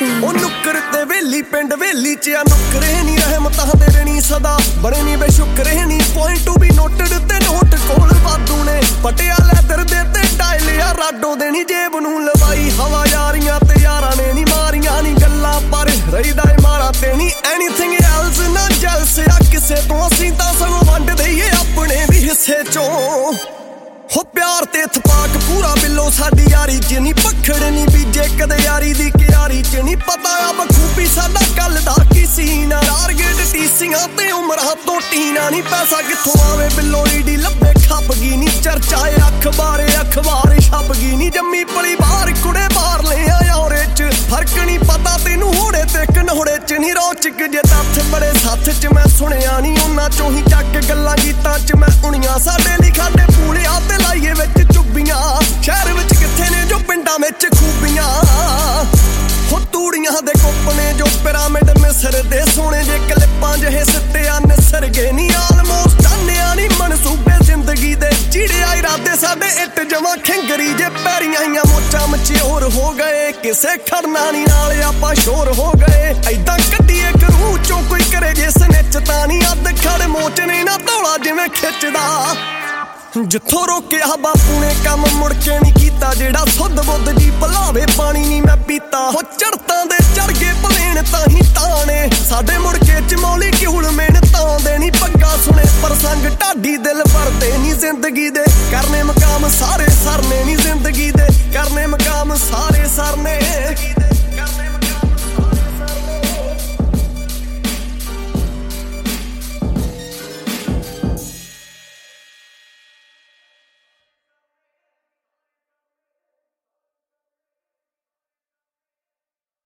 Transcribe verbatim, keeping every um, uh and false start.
ਉਹ ਨੁੱਕਰ ਤੇ ਵੇਲੀ ਪਿੰਡ ਵੇਲੀ ਚ ਆ ਨੁੱਕਰੇ ਨੀ ਰਹਿਮਤਾਂ ਤੇਰੇ ਨੀ ਸਦਾ ਬੜੇ ਨੀ ਬੇਸ਼ੁਕਰੇ ਨੀ ਪੁਆਇੰਟ ਟੂ ਬੀ ਨੋਟਡ ਤੇ ਨੋਟ ਕੋਲ ਵਾਧੂ ਨੇ ਪਟਿਆ ਲੈਦਰ ਦੇ ਤੇ ਡਾਇਲ ਆ ਰਾਡੋ ਦੇ ਨੀ ਜੇਬ ਨੂੰ ਲਵਾਈ ਹਵਾ ਯਾਰੀਆਂ ਤੇ ਯਾਰਾਂ ਨੇ ਨੀ ਮਾਰੀਆਂ ਨੀ ਗੱਲਾਂ ਪਰ ਰਹੀਦਾ ਏ ਮਾਰਾ ਤੇ ਨੀ ਐਨੀਥਿੰਗ ਐਲਸ ਨਾ ਜੈਲਸ ਆ ਕਿਸੇ ਤੋਂ ਅਸੀਂ ਤਾਂ ਸਗੋਂ ਵੰਡ ਦਈਏ ਆਪਣੇ ਵੀ ਹਿੱਸੇ ਚੋਂ ਹੋ ਪਿਆਰ ਤੇ ਥਪਾਕ ਪੂਰਾ ਬਿੱਲੋ ਸਾਡੀ ਯਾਰੀ ਚ ਨੀ ਪਖੜ ਨੀ ਬੀਜੇ ਕਦੇ ਯਾਰੀ ਦੀ ਕਿਆਰੀ ਚ ਨੀ ਪਤਾ ਆ ਬਖੂਬੀ ਸਾਡਾ ਕੱਲ ਦਾ ਕੀ ਸੀਨਾ ਟਾਰਗੇਟ ਟੀਸੀਆਂ ਤੇ ਉਮਰਾਂ ਤੋਂ ਟੀਨਾ ਨੀ ਪੈਸਾ ਕਿੱਥੋਂ ਆਵੇ ਬਿੱਲੋ ਈਡੀ ਲੱਭੇ ਖੱਪ ਗਈ ਨੀ ਚਰਚਾ ਏ ਅਖਬਾਰੇ ਅਖਬਾਰ ਛਪ ਗਈ ਨੀ ਜੰਮੀ ਪਲੀ ਬਾਹਰ ਕੁੜੇ ਬਾਹਰ ਲੈ ਆਇਆ ਔਰੇ ਚ ਫਰਕ ਨੀ ਪਤਾ ਤੈਨੂੰ ਹੋੜੇ ਤੇ ਕਨੋੜੇ ਚ ਨੀ ਰੋਚਕ ਜੇ ਤੱਥ ਬੜੇ ਸੱਥ ਚ ਮੈਂ ਸੁਣਿਆ ਨੀ ਉਹਨਾਂ ਚੋਂ ਹੀ ਚੱਕ ਗੱਲਾਂ ਗੀਤਾਂ ਚ ਮੈਂ ਉਣੀਆਂ ਸਾਡੇ ਲਈ ਖਾਡੇ ਪੂਲਿਆ ਤੇ ਲਾਈਏ ਵਿੱਚ ਚੁੱਬੀਆਂ ਸ਼ਹਿਰ ਵਿੱਚ ਕਿੱਥੇ ਨੇ ਜੋ ਪਿੰਡਾਂ ਵਿੱਚ ਖੂਬੀਆਂ ਹੋ ਤੂੜੀਆਂ ਦੇ ਕੋਪਨੇ ਜੋ ਪਿਰਾਮਿਡ ਮਿਸਰ ਦੇ ਸੋਹਣੇ ਜੇ ਕਲਿੱਪਾਂ ਜਿਹੇ ਸਿੱਟਿਆ ਨਿਸਰ ਗਏ ਨੀ ਆਲਮੋਸਟ ਆਨਿਆ ਨੀ ਮਨਸੂਬੇ ਜ਼ਿੰਦਗੀ ਦੇ ਚਿੜਿਆ ਇਰਾਦੇ ਸਾਡੇ ਇੱਟ ਜਮਾਂ ਖਿੰਗਰੀ ਜੇ ਪੈਰੀਆਂ ਆਈਆਂ ਮੋਚਾਂ ਮਚਿਓਰ ਹੋ ਗਏ ਕਿਸੇ ਖੜਨਾ ਨੀ ਨਾਲ ਆਪਾਂ ਸ਼ੋਰ ਹੋ ਗਏ ਐਦਾਂ ਕੱਢੀਏ ਕਰੂ ਚੋਂ ਕੋਈ ਕਰੇ ਜੇ ਸਨਿਚ ਤਾਂ ਨੀ ਅੱਧ ਖੜ ਮੋਚਨੇ ਨਾ ਧੌਲਾ ਜਿਵੇਂ ਖਿੱਚਦਾ ਜਿੱਥੋਂ ਰੋਕਿਆ ਬਾਪੂ ਨੇ ਕੰਮ ਮੁੜ ਕੇ ਨੀ ਕੀਤਾ ਜਿਹੜਾ ਸੁੱਧ ਬੁੱਧ ਦੀ ਭਲਾਵੇ ਪਾਣੀ ਨੀ ਮੈਂ ਪੀਤਾ ਹੋ ਚੜਤਾਂ ਦੇ ਚੜ ਗਏ ਪਲੇਨ ਤਾਂ ਹੀ ਤਾਣੇ ਸਾਡੇ ਮੁੜ ਕੇ ਚਮੌਲੀ ਕਿਉਲ ਮਿਹਨਤਾਂ ਦੇ ਨੀ ਪੱਗਾ ਸੁਣੇ ਪ੍ਰਸੰਗ ਢਾਡੀ ਦਿਲ ਭਰਦੇ ਨੀ ਜ਼ਿੰਦਗੀ ਦੇ ਕਰਨੇ ਮਕਾਮ ਸਾਰੇ ਸਰਨੇ ਨੀ ਜ਼ਿੰਦਗੀ ਦੇ ਕਰਨੇ ਮਕਾਮ ਸਾਰੇ ਸਰਨੇ